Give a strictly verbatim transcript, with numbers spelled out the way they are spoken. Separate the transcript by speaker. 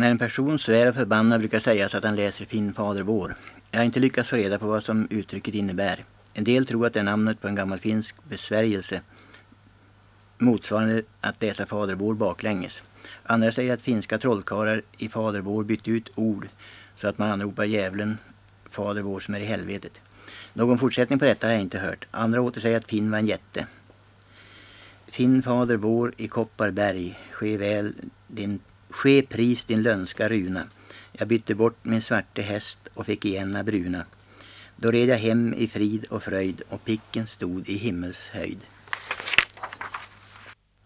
Speaker 1: När en person svär och förbannar brukar sägas att han läser Finn fader vår. Jag har inte lyckats få reda på vad som uttrycket innebär. En del tror att det är namnet på en gammal finsk besvärjelse, motsvarande att läsa fader vår baklänges. Andra säger att finska trollkarlar i fader vår bytt ut ord så att man anropar djävulen fader vår som är i helvetet. Någon fortsättning på detta har jag inte hört. Andra åter säger att Finn var en jätte. Finn fader vår i Kopparberg, ske väl din, ske pris din lönska runa. Jag bytte bort min svarte häst och fick igen bruna. Då red jag hem i frid och fröjd och picken stod i himmels höjd.